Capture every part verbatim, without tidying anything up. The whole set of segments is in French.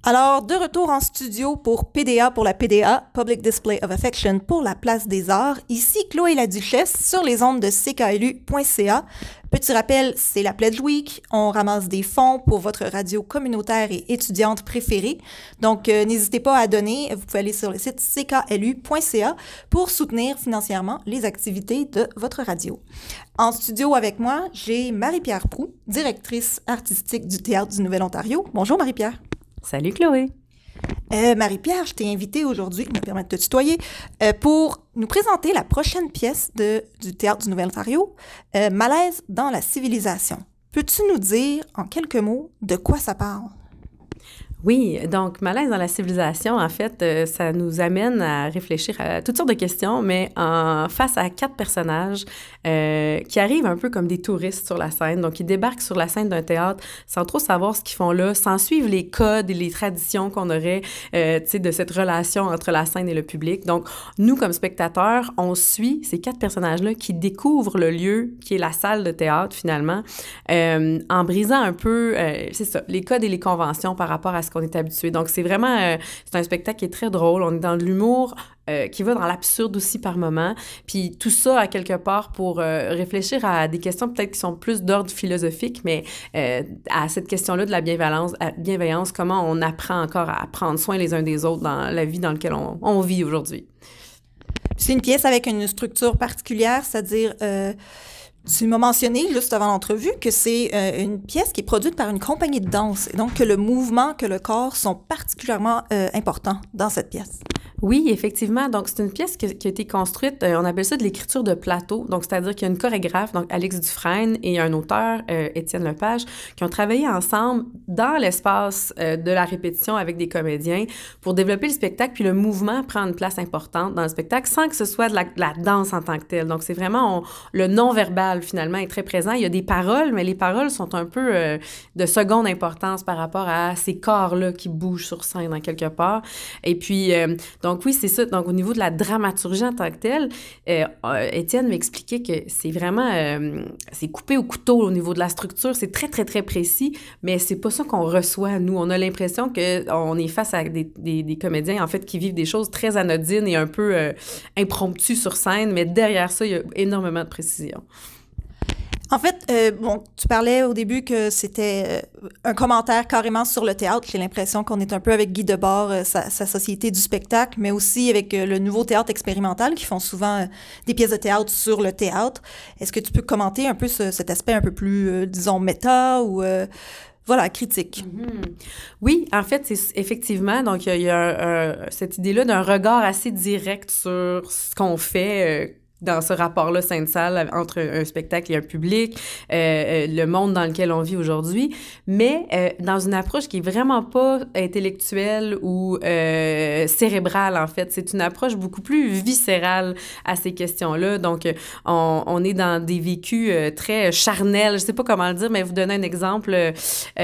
Alors, de retour en studio pour P D A pour la P D A, Public Display of Affection pour la Place des Arts. Ici Chloé Laduchesse sur les ondes de C K L U point C A. Petit rappel, c'est la Pledge Week. On ramasse des fonds pour votre radio communautaire et étudiante préférée. Donc, euh, n'hésitez pas à donner. Vous pouvez aller sur le site C K L U point C A pour soutenir financièrement les activités de votre radio. En studio avec moi, j'ai Marie-Pierre Proulx, directrice artistique du Théâtre du Nouvel-Ontario. Bonjour Marie-Pierre. Salut Chloé. Euh, Marie-Pierre, je t'ai invitée aujourd'hui, je me permets de te tutoyer, euh, pour nous présenter la prochaine pièce de, du Théâtre du Nouvel-Ontario, euh, Malaise dans la civilisation. Peux-tu nous dire en quelques mots de quoi ça parle? Oui, donc Malaise dans la civilisation, en fait, euh, ça nous amène à réfléchir à toutes sortes de questions, mais en face à quatre personnages euh, qui arrivent un peu comme des touristes sur la scène. Donc, ils débarquent sur la scène d'un théâtre sans trop savoir ce qu'ils font là, sans suivre les codes et les traditions qu'on aurait, euh, tu sais, de cette relation entre la scène et le public. Donc, nous, comme spectateurs, on suit ces quatre personnages-là qui découvrent le lieu qui est la salle de théâtre, finalement, euh, en brisant un peu, euh, c'est ça, les codes et les conventions par rapport à ce qu'on est habitué. Donc, c'est vraiment... Euh, c'est un spectacle qui est très drôle. On est dans de l'humour euh, qui va dans l'absurde aussi par moments. Puis tout ça, à quelque part, pour euh, réfléchir à des questions peut-être qui sont plus d'ordre philosophique, mais euh, à cette question-là de la bienveillance, à bienveillance, comment on apprend encore à prendre soin les uns des autres dans la vie dans laquelle on, on vit aujourd'hui. C'est une pièce avec une structure particulière, c'est-à-dire... Euh Tu m'as mentionné, juste avant l'entrevue, que c'est euh, une pièce qui est produite par une compagnie de danse, et donc que le mouvement, que le corps sont particulièrement euh, importants dans cette pièce. Oui, effectivement. Donc, c'est une pièce qui, qui a été construite, euh, on appelle ça de l'écriture de plateau. Donc, c'est-à-dire qu'il y a une chorégraphe, donc Alex Dufresne, et un auteur, euh, Étienne Lepage, qui ont travaillé ensemble dans l'espace euh, de la répétition avec des comédiens pour développer le spectacle, puis le mouvement prend une place importante dans le spectacle sans que ce soit de la, de la danse en tant que telle. Donc, c'est vraiment on, le non-verbal, finalement, est très présent. Il y a des paroles, mais les paroles sont un peu euh, de seconde importance par rapport à ces corps-là qui bougent sur scène, en quelque part. Et puis, euh, donc, Donc oui, c'est ça. Donc au niveau de la dramaturgie en tant que telle, euh, euh, Étienne m'expliquait que c'est vraiment... Euh, c'est coupé au couteau au niveau de la structure. C'est très, très, très précis, mais c'est pas ça qu'on reçoit, nous. On a l'impression qu'on est face à des, des, des comédiens, en fait, qui vivent des choses très anodines et un peu euh, impromptues sur scène, mais derrière ça, il y a énormément de précision. En fait, euh, bon, tu parlais au début que c'était euh, un commentaire carrément sur le théâtre. J'ai l'impression qu'on est un peu avec Guy Debord, euh, sa, sa Société du spectacle, mais aussi avec euh, le Nouveau Théâtre expérimental qui font souvent euh, des pièces de théâtre sur le théâtre. Est-ce que tu peux commenter un peu ce, cet aspect un peu plus, euh, disons, méta ou... Euh, Voilà, critique. Mm-hmm. Oui, en fait, c'est effectivement, donc il y a, y a un, un, cette idée-là d'un regard assez direct sur ce qu'on fait euh, dans ce rapport-là scène-salle entre un spectacle et un public, euh, le monde dans lequel on vit aujourd'hui, mais euh, dans une approche qui est vraiment pas intellectuelle ou euh, cérébrale, en fait. C'est une approche beaucoup plus viscérale à ces questions-là. Donc, on, on est dans des vécus euh, très charnels, je sais pas comment le dire, mais vous donner un exemple, euh,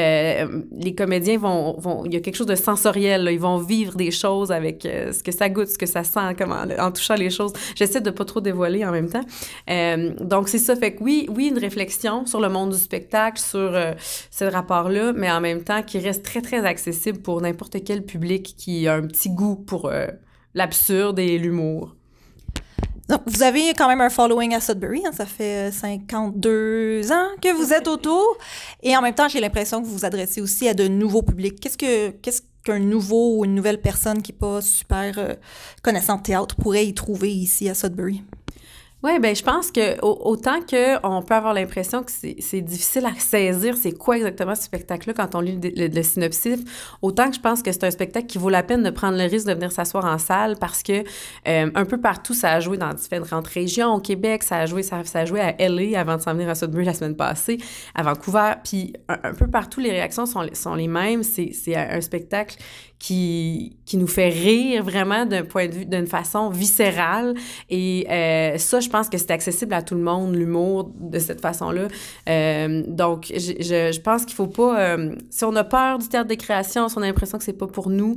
les comédiens vont, vont... Il y a quelque chose de sensoriel, là. Ils vont vivre des choses avec euh, ce que ça goûte, ce que ça sent, comment, en touchant les choses. J'essaie de pas trop dévoiler en même temps. Euh, donc, c'est ça. Fait que oui, oui, une réflexion sur le monde du spectacle, sur euh, ce rapport-là, mais en même temps qui reste très, très accessible pour n'importe quel public qui a un petit goût pour euh, l'absurde et l'humour. Donc, vous avez quand même un following à Sudbury, hein, ça fait cinquante-deux ans que vous êtes autour, et en même temps, j'ai l'impression que vous vous adressez aussi à de nouveaux publics. Qu'est-ce que, qu'est-ce qu'un nouveau ou une nouvelle personne qui n'est pas super euh, connaissante de théâtre pourrait y trouver ici à Sudbury? Oui, bien, je pense que autant qu'on peut avoir l'impression que c'est, c'est difficile à saisir c'est quoi exactement ce spectacle-là quand on lit le, le, le synopsis, autant que je pense que c'est un spectacle qui vaut la peine de prendre le risque de venir s'asseoir en salle parce que euh, un peu partout, ça a joué dans différentes régions. Au Québec, ça a joué, ça, ça a joué à L A avant de s'en venir à Sudbury la semaine passée, à Vancouver. Puis un, un peu partout, les réactions sont, sont les mêmes. C'est, c'est un spectacle qui, qui nous fait rire vraiment d'un point de vue, d'une façon viscérale. Et euh, ça, je pense que c'est accessible à tout le monde, l'humour, de cette façon-là. Euh, donc, je, je, je pense qu'il faut pas... Euh, si on a peur du théâtre de création, si on a l'impression que c'est pas pour nous,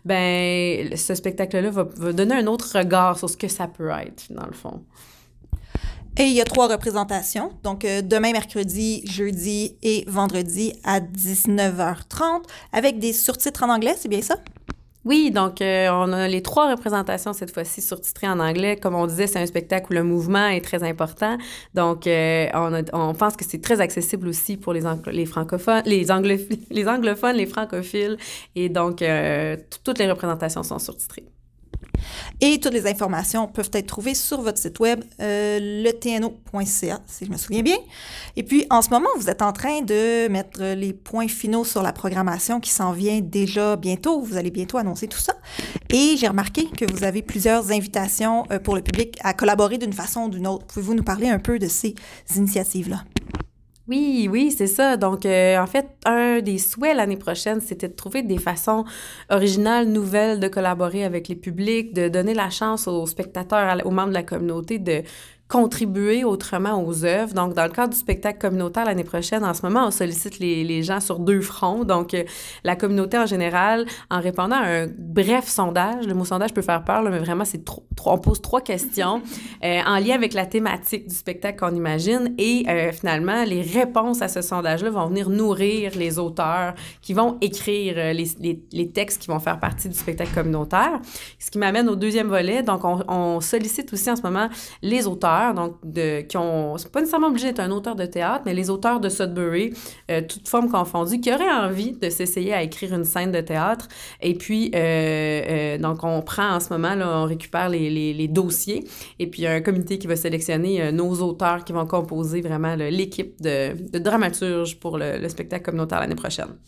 ben ce spectacle-là va, va donner un autre regard sur ce que ça peut être, dans le fond. Et il y a trois représentations, donc euh, demain, mercredi, jeudi et vendredi à dix-neuf heures trente, avec des surtitres en anglais, c'est bien ça? Oui, donc euh, on a les trois représentations cette fois-ci surtitrées en anglais. Comme on disait, c'est un spectacle où le mouvement est très important. Donc, euh, on, a, on pense que c'est très accessible aussi pour les, anglo- les francophones, les, anglo- les anglophones, les francophiles. Et donc, euh, t- toutes les représentations sont surtitrées. Et toutes les informations peuvent être trouvées sur votre site web, euh, le t n o point c a, si je me souviens bien. Et puis, en ce moment, vous êtes en train de mettre les points finaux sur la programmation qui s'en vient déjà bientôt. Vous allez bientôt annoncer tout ça. Et j'ai remarqué que vous avez plusieurs invitations euh, pour le public à collaborer d'une façon ou d'une autre. Pouvez-vous nous parler un peu de ces initiatives-là? Oui, oui, c'est ça. Donc, euh, en fait, un des souhaits l'année prochaine, c'était de trouver des façons originales, nouvelles de collaborer avec les publics, de donner la chance aux spectateurs, aux membres de la communauté de contribuer autrement aux œuvres. Donc, dans le cadre du spectacle communautaire l'année prochaine, en ce moment, on sollicite les, les gens sur deux fronts. Donc, euh, la communauté en général, en répondant à un bref sondage, le mot sondage peut faire peur, là, mais vraiment, c'est trop, trop, on pose trois questions euh, en lien avec la thématique du spectacle qu'on imagine et euh, finalement, les réponses à ce sondage-là vont venir nourrir les auteurs qui vont écrire euh, les, les, les textes qui vont faire partie du spectacle communautaire. Ce qui m'amène au deuxième volet. Donc, on, on sollicite aussi en ce moment les auteurs donc de, qui ont, c'est pas nécessairement obligé d'être un auteur de théâtre, mais les auteurs de Sudbury, euh, toutes formes confondues, qui auraient envie de s'essayer à écrire une scène de théâtre. Et puis, euh, euh, donc, on prend en ce moment, là, on récupère les, les, les dossiers, et puis il y a un comité qui va sélectionner euh, nos auteurs qui vont composer vraiment là, l'équipe de, de dramaturges pour le, le spectacle communautaire l'année prochaine.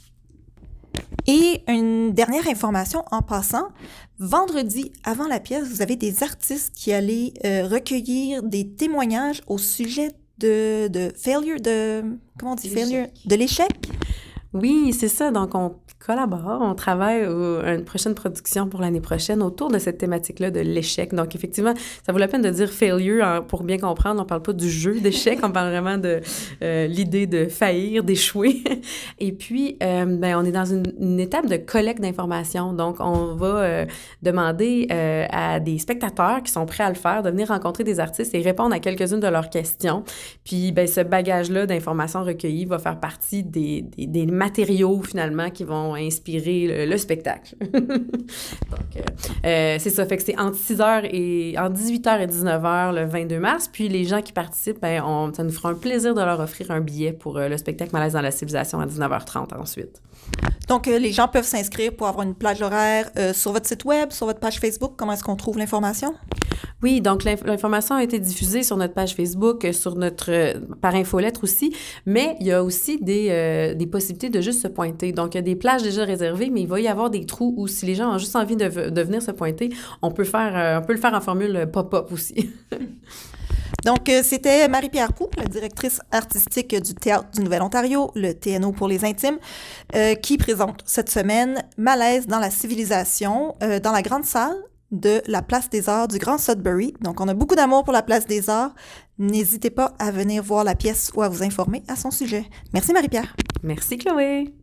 Et une dernière information en passant, vendredi, avant la pièce, vous avez des artistes qui allaient euh, recueillir des témoignages au sujet de, de failure, de... Comment on dit failure? De l'échec? Oui, c'est ça. Donc, on collabore, on travaille à une prochaine production pour l'année prochaine autour de cette thématique-là de l'échec. Donc, effectivement, ça vaut la peine de dire failure hein, pour bien comprendre. On parle pas du jeu d'échec, on parle vraiment de euh, l'idée de faillir, d'échouer. Et puis, euh, ben, on est dans une, une étape de collecte d'informations. Donc, on va euh, demander euh, à des spectateurs qui sont prêts à le faire de venir rencontrer des artistes et répondre à quelques-unes de leurs questions. Puis, ben, ce bagage-là d'informations recueillies va faire partie des, des, des matériaux, finalement, qui vont inspirer le, le spectacle. Donc, euh, euh, c'est ça. Fait que c'est entre six heures et entre dix-huit heures et dix-neuf heures le vingt-deux mars. Puis les gens qui participent, ben, on, ça nous fera un plaisir de leur offrir un billet pour euh, le spectacle Malaise dans la civilisation à dix-neuf heures trente ensuite. Donc, euh, les gens peuvent s'inscrire pour avoir une plage horaire euh, sur votre site web, sur votre page Facebook. Comment est-ce qu'on trouve l'information? Oui, donc l'inf- l'information a été diffusée sur notre page Facebook, sur notre euh, par infolettre aussi, mais il y a aussi des, euh, des possibilités de juste se pointer. Donc, il y a des plages déjà réservées, mais il va y avoir des trous où si les gens ont juste envie de, de venir se pointer, on peut faire, euh, on peut le faire en formule pop-up aussi. Donc, euh, c'était Marie-Pierre Proulx, la directrice artistique du Théâtre du Nouvel-Ontario, le T N O pour les intimes, euh, qui présente cette semaine Malaise dans la civilisation euh, dans la grande salle de la Place des Arts du Grand Sudbury. Donc, on a beaucoup d'amour pour la Place des Arts. N'hésitez pas à venir voir la pièce ou à vous informer à son sujet. Merci Marie-Pierre. Merci Chloé.